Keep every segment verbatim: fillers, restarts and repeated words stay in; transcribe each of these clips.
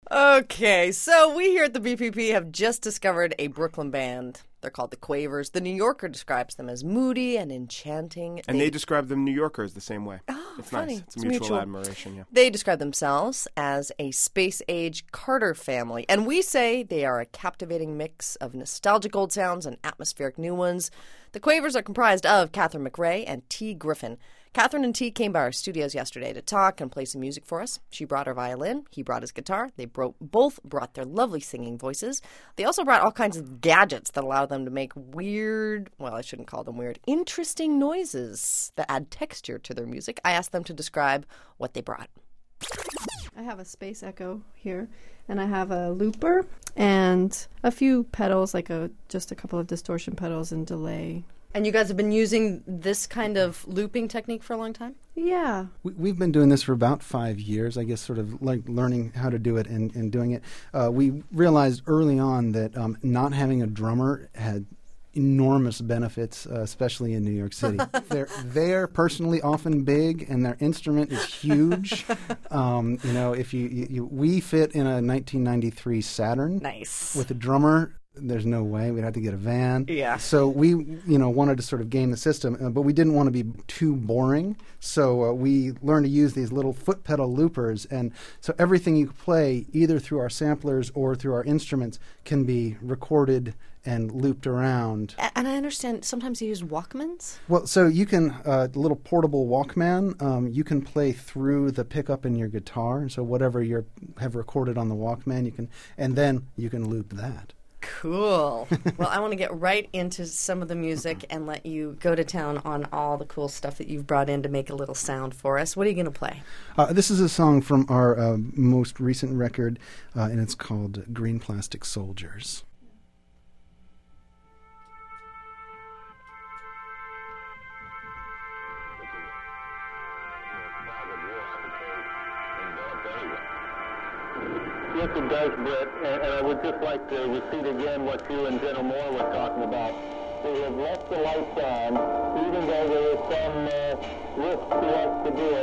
Okay, so we here at the B P P have just discovered a Brooklyn band. They're called the Quavers. The New Yorker describes them as moody and enchanting. And they, they describe the New Yorkers the same way. Oh, it's funny. nice. It's, It's mutual, mutual. admiration, yeah. They describe themselves as a space-age Carter family, and we say they are a captivating mix of nostalgic old sounds and atmospheric new ones. The Quavers are comprised of Catherine McRae and T. Griffin. Catherine and T came by our studios yesterday to talk and play some music for us. She brought her violin. He brought his guitar. They bro- both brought their lovely singing voices. They also brought all kinds of gadgets that allow them to make weird, well, I shouldn't call them weird, interesting noises that add texture to their music. I asked them to describe what they brought. I have a space echo here, and I have a looper and a few pedals, like a just a couple of distortion pedals and delay. And you guys have been using this kind of looping technique for a long time? Yeah. We, we've been doing this for about five years, I guess, sort of like learning how to do it and, and doing it. Uh, we realized early on that um, not having a drummer had enormous benefits, uh, especially in New York City. they're they're personally often big, and their instrument is huge. um, you know, if you, you, you we fit in a nineteen ninety-three Saturn. Nice. With a drummer. There's no way. We'd have to get a van. Yeah. So we, you know, wanted to sort of game the system, uh, but we didn't want to be too boring. So uh, we learned to use these little foot pedal loopers, and so everything you play, either through our samplers or through our instruments, can be recorded and looped around. And I understand sometimes you use Walkmans? Well, so you can, uh, the little portable Walkman, um, you can play through the pickup in your guitar. So whatever you have recorded on the Walkman, you can, and then you can loop that. Cool. Well, I want to get right into some of the music and let you go to town on all the cool stuff that you've brought in to make a little sound for us. What are you going to play? Uh, this is a song from our uh, most recent record, uh, and it's called Green Plastic Soldiers. Yes, it does, Britt, and, and I would just like to repeat again what you and General Moore were talking about. We have left the lights on, even though there is some uh, risk to us to do it.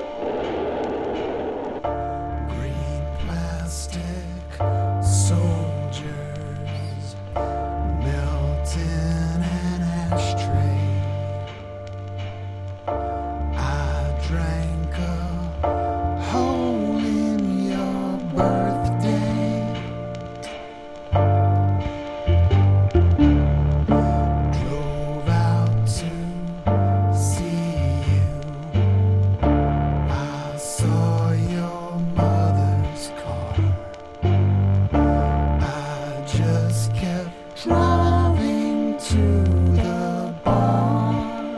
Green plastic soldiers melt in an ashtray. I drank a hole in your birthday. Drove out to see you. I saw your mother's car. I just kept driving to the bar.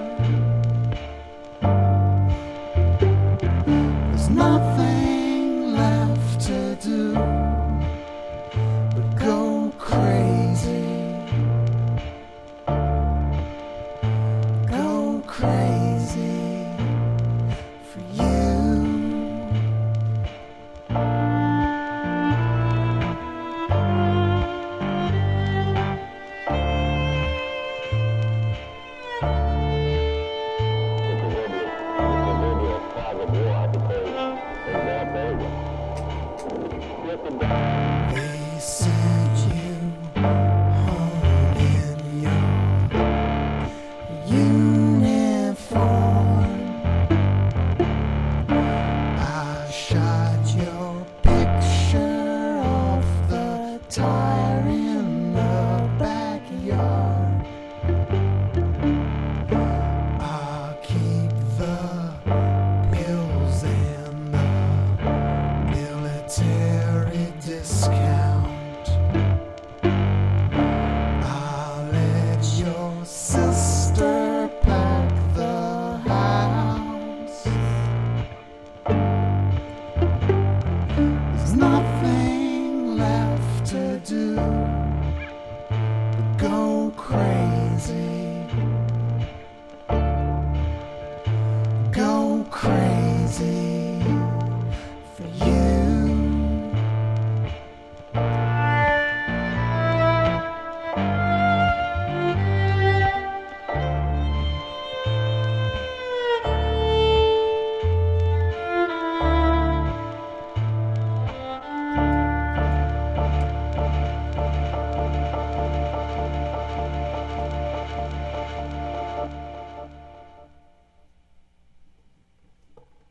There's nothing left to do but go crazy. Go crazy for you. The proverbial, the proverbial fog of war, I suppose, in North Vegas. Yes, it does. They sent you home in your uniform. I shot your picture off the tire in the backyard. I'll keep the pills and the military discount. I'll let your sister pack the house. There's nothing left to do but go crazy. Go crazy for you.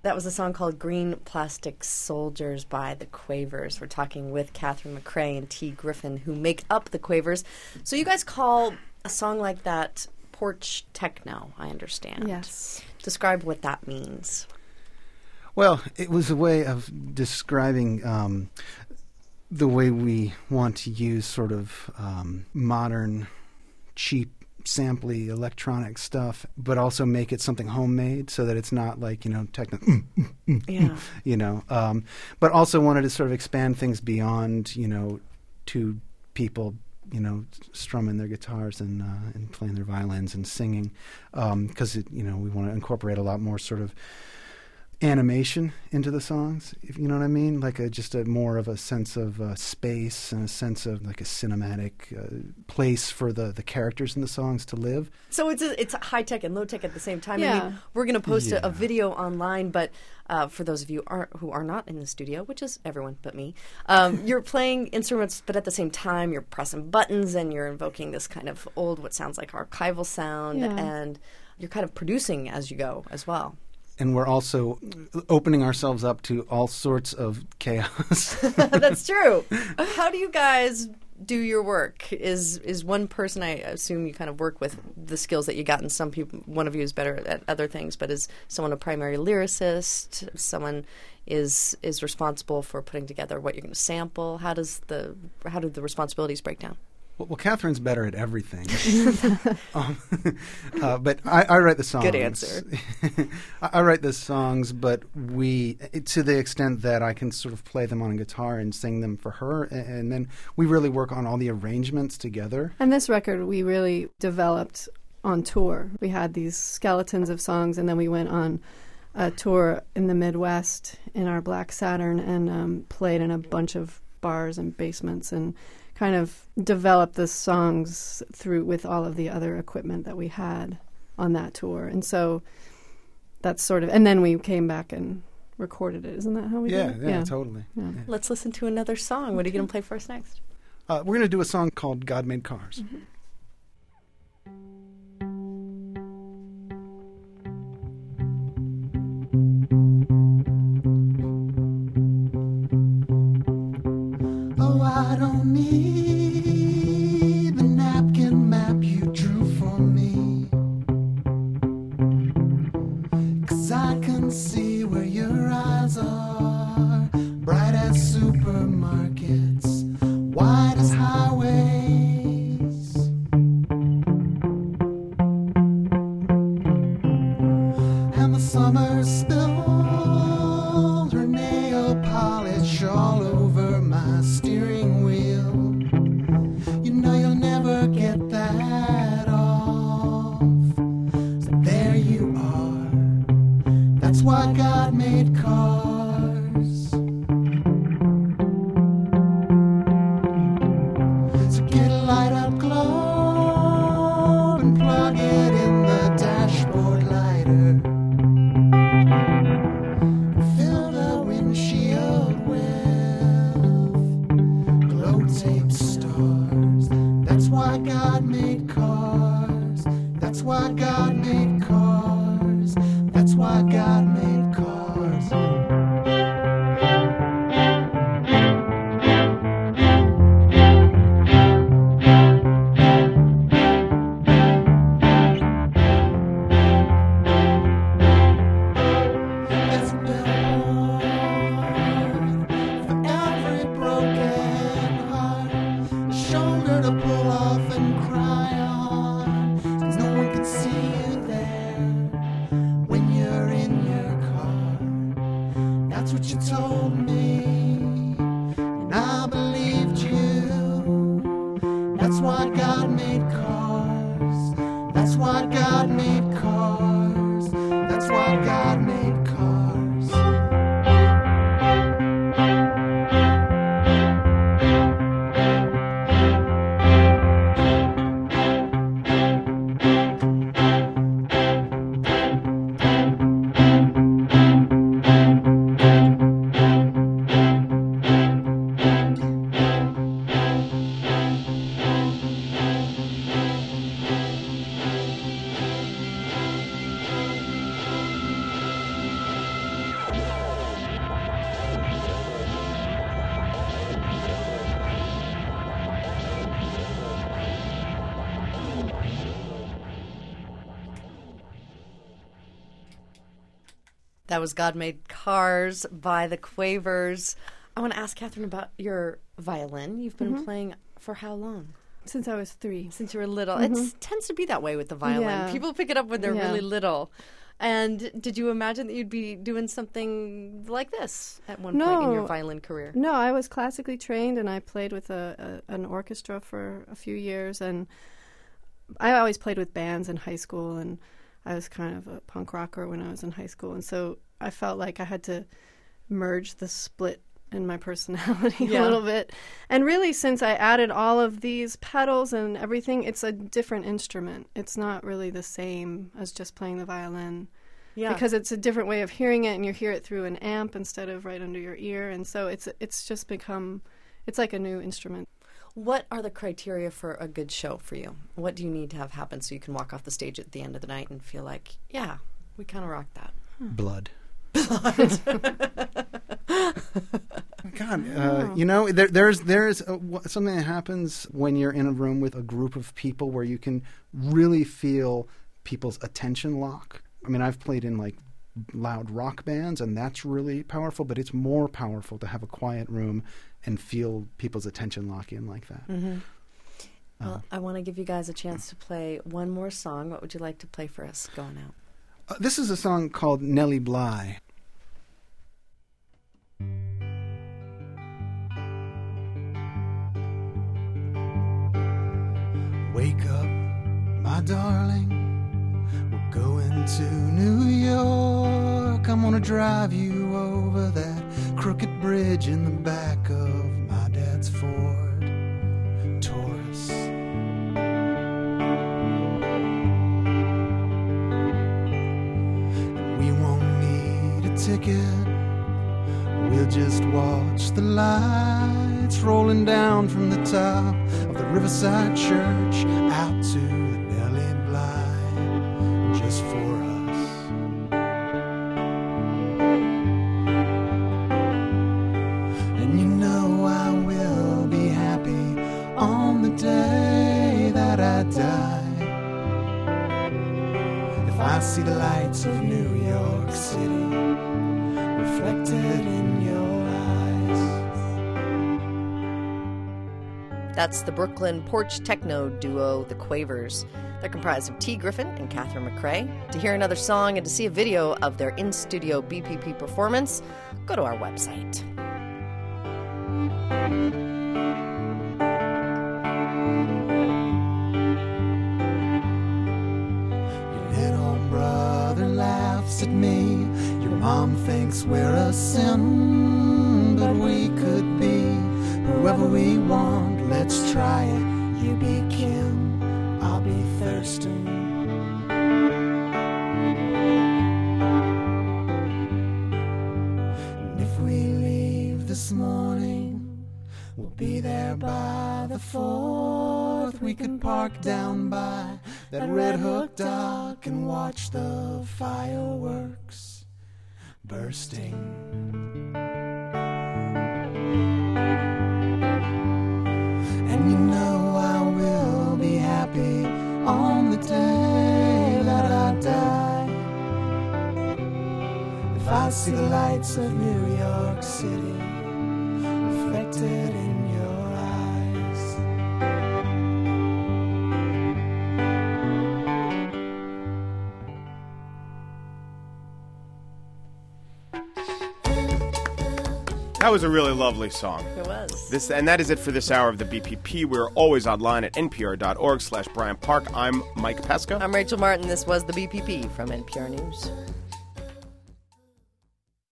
That was a song called Green Plastic Soldiers by the Quavers. We're talking with Catherine McRae and T. Griffin, who make up the Quavers. So you guys call a song like that porch techno, I understand. Yes. Describe what that means. Well, it was a way of describing um, the way we want to use sort of um, modern, cheap, samply electronic stuff, but also make it something homemade so that it's not like, you know, techno, mm, mm, mm, Yeah. you know. Um, but also wanted to sort of expand things beyond, you know, two people, you know, strumming their guitars and uh, and playing their violins and singing, because um, you know we want to incorporate a lot more sort of animation into the songs, if you know what I mean, like a, just a more of a sense of uh, space and a sense of like a cinematic uh, place for the, the characters in the songs to live. So it's a, it's high tech and low tech at the same time. I Yeah. mean, we're going to post Yeah. a, a video online, but uh, for those of you are, who are not in the studio, which is everyone but me, um, you're playing instruments, but at the same time you're pressing buttons and you're invoking this kind of old, what sounds like archival sound, Yeah. and you're kind of producing as you go as well. And we're also opening ourselves up to all sorts of chaos. That's true. How do you guys do your work? Is is one person, I assume you kind of work with the skills that you got, and some people, one of you is better at other things, but is someone a primary lyricist? Someone is is responsible for putting together what you're going to sample? How does the how do the responsibilities break down? Well, well, Catherine's better at everything. um, uh, but I, I write the songs. Good answer. I, I write the songs, but we, to the extent that I can sort of play them on a guitar and sing them for her, and, and then we really work on all the arrangements together. And this record we really developed on tour. We had these skeletons of songs, and then we went on a tour in the Midwest in our Black Saturn and um, played in a bunch of bars and basements and kind of developed the songs through with all of the other equipment that we had on that tour. And so that's sort of, and then we came back and recorded it. Isn't that how we Yeah, did it? yeah, totally. Yeah. Yeah. Let's listen to another song. What are you going to play for us next? Uh, we're going to do a song called God Made Cars. Mm-hmm. Oh, I don't need the napkin map you drew for me, 'cause I can see where your eyes are, bright as supermarkets, wide as highways. And the summer spilled her nail polish all over my steering wheel. You know you'll never get that off. So there you are. That's why God made cars. So get a light up globe and plug it in the dashboard lighter. Fill the windshield with glow tape stars. That's why God made cars. That's why God made cars. That's why God made cars. There's a billboard for every broken heart, a shoulder to pull off and cry on, 'cause no one can see you there when you're in your car. That's what you told me, and I believed you. That's why God made cars. That's why God made cars. That's why God made cars. That was God Made Cars by the Quavers. I want to ask Catherine about your violin. You've been Mm-hmm. playing for how long? Since I was three. Since you were little. Mm-hmm. It tends to be that way with the violin. Yeah. People pick it up when they're Yeah. really little. And did you imagine that you'd be doing something like this at one point in your No. violin career? No, I was classically trained, and I played with a, a an orchestra for a few years, and I always played with bands in high school, and I was kind of a punk rocker when I was in high school, and so I felt like I had to merge the split in my personality Yeah. a little bit. And really, since I added all of these pedals and everything, it's a different instrument. It's not really the same as just playing the violin. Yeah. Because it's a different way of hearing it, and you hear it through an amp instead of right under your ear, and so it's it's just become, it's like a new instrument. What are the criteria for a good show for you? What do you need to have happen so you can walk off the stage at the end of the night and feel like, yeah, we kind of rocked that? Blood. God, uh, you know, there, there's there's a, w- something that happens when you're in a room with a group of people where you can really feel people's attention lock. I mean, I've played in like loud rock bands, and that's really powerful. But it's more powerful to have a quiet room and feel people's attention lock in like that. Mm-hmm. Well, I want to give you guys a chance to play one more song. What would you like to play for us going out? Uh, this is a song called Nellie Bly. Wake up, my darling. We're going to New York. I'm gonna drive you over that crooked bridge in the back of my dad's Ford Taurus. And we won't need a ticket. We'll just watch the lights rolling down from the top of the Riverside Church out to the Nellie Bly, just for us. And you know I will be happy on the day that I die, if I see the lights of New York City reflected in your eyes. That's the Brooklyn porch techno duo, the Quavers. They're comprised of T. Griffin and Catherine McRae. To hear another song and to see a video of their in-studio B P P performance, go to our website. Your little brother laughs at me. Your mom thinks we're a sin, but we could be whoever we want. Let's try it. You be Kim, I'll be Thurston. And if we leave this morning, we'll be there by the fourth. We could park down by that Red Hook dock and watch the fireworks bursting. And you know I will be happy on the day that I die, if I see the lights of New York City reflected in your eyes. That was a really lovely song. It was. This and that is it for this hour of the B P P. We're always online at npr.org slash Brian Park. I'm Mike Pesca. I'm Rachel Martin. This was the B P P from N P R News.